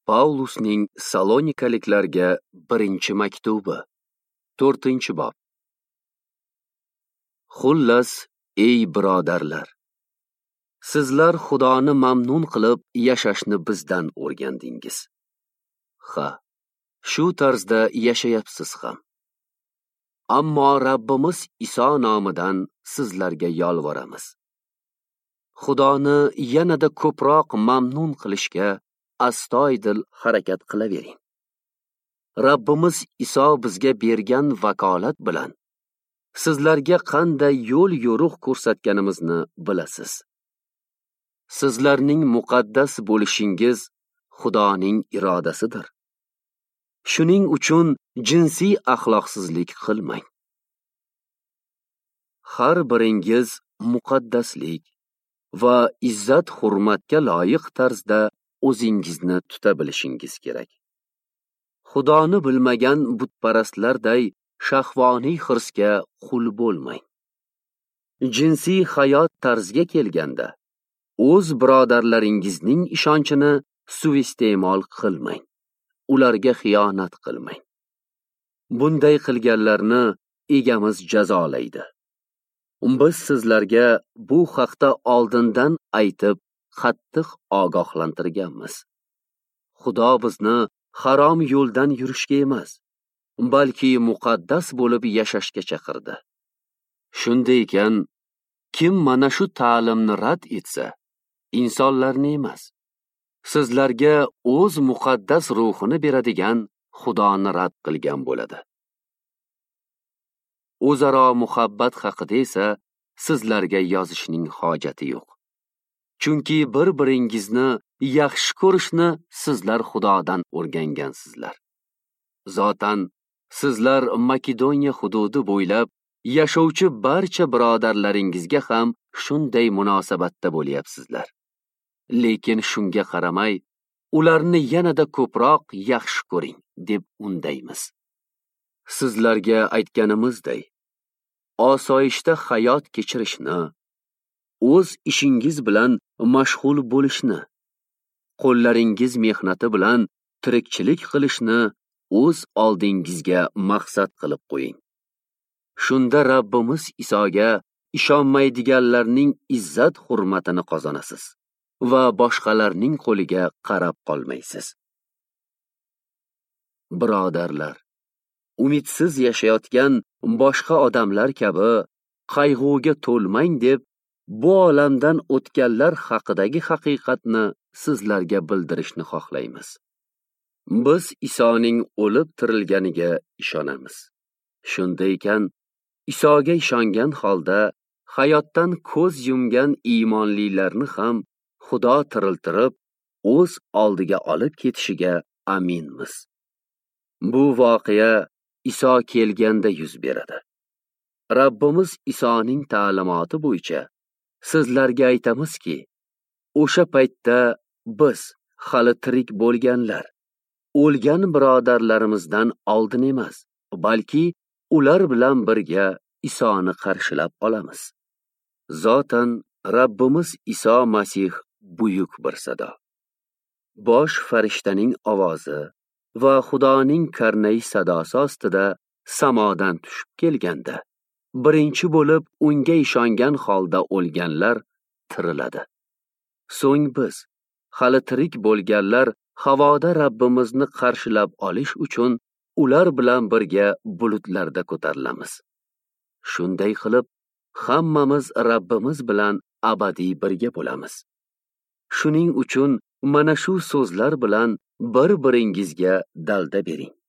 Pavlusning Salonikaliklarga birinchi maktubi, 4-bob. Xullas, ey birodarlar, sizlar Xudoni mamnun qilib yashashni bizdan o'rgandingiz. Ha, shu tarzda yashayapsiz ham. Ammo Rabbimiz Iso nomidan sizlarga yolvoramiz. Xudoni yanada ko'proq mamnun qilishga astoydil harakat qilavering. Rabbimiz Iso bizga bergan vakolat bilan sizlarga qanday yo'l yo'riq ko'rsatganimizni bilasiz. Sizlarning muqaddas bo'lishingiz Xudoning irodasidir. Shuning uchun jinsiy axloqsizlik qilmang. Har biringiz muqaddaslik va izzat hurmatga loyiq tarzda o'zingizni tuta bilishingiz kerak. Xudoni bilmagan butparastlarday shahvoniy hirsga qul bo'lmang. Jinsiy hayot tarziga kelganda o'z birodarlaringizning ishonchini suiiste'mol qilmang. Ularga xiyonat qilmang. Bunday qilganlarni egamiz jazolaydi. Biz sizlarga bu haqda oldindan aytib, qattiq ogohlantirganmiz. Xudo bizni harom yo'ldan yurishga emas, balki muqaddas bo'lib yashashga chaqirdi. Shunday ekan, kim mana shu ta'limni rad etsa, insonlarni emas, sizlarga o'z muqaddas ruhini beradigan Xudoni rad qilgan bo'ladi. O'zaro muhabbat haqida esa sizlarga yozishning hojati yo'q. Chunki bir-biringizni yaxshi ko'rishni sizlar Xudodan o'rgangansizlar. Zotan sizlar Makedoniya hududi bo'ylab yashovchi barcha birodarlaringizga ham shunday munosabatda bo'lyapsizlar. Lekin shunga qaramay, ularni yanada ko'proq yaxshi ko'ring deb undaymiz. Sizlarga aytganimizday, osoyishta hayot kechirishni, o'z ishingiz bilan mashg'ul bo'lishni, qo'llaringiz mehnati bilan tirikchilik qilishni o'z oldingizga maqsad qilib qo'ying. Shunda Rabbimiz Isoga ishonmaydiganlarning izzat hurmatini qozonasiz va boshqalarning qo'liga qarab qolmaysiz. Birodarlar, umidsiz yashayotgan boshqa odamlar kabi qayg'uga to'lmang deb bu olamdan o'tganlar haqidagi haqiqatni sizlarga bildirishni xohlaymiz. Biz Isoning o'lib tirilganiga ishonamiz. Shunday ekan, Isoga ishongan holda hayotdan ko'z yumgan iymonlilarni ham Xudo tiriltirib, o'z oldiga olib ketishiga aminmiz. Bu voqea Iso kelganda yuz beradi. Rabbimiz Isoning ta'limoti bo'yicha sizlarga aytamizki, o'sha paytda biz hali tirik bo'lganlar, o'lgan birodarlarimizdan oldin emas, balki ular bilan birga Isoni qarshilab olamiz. Zotan Rabbimiz Iso Masih buyuk bir sado, bosh farishtaning ovozi va Xudoning karnay sadosi ostida samodan tushib kelganda, birinchi bo'lib unga ishongan holda o'lganlar tiriladi. So'ng biz, hali tirik bo'lganlar, havoda Rabbimizni qarshilab olish uchun ular bilan birga bulutlarda ko'tarilamiz. Shunday qilib, hammamiz Rabbimiz bilan abadiy birga bo'lamiz. Shuning uchun mana shu so'zlar bilan bir-biringizga dalda bering.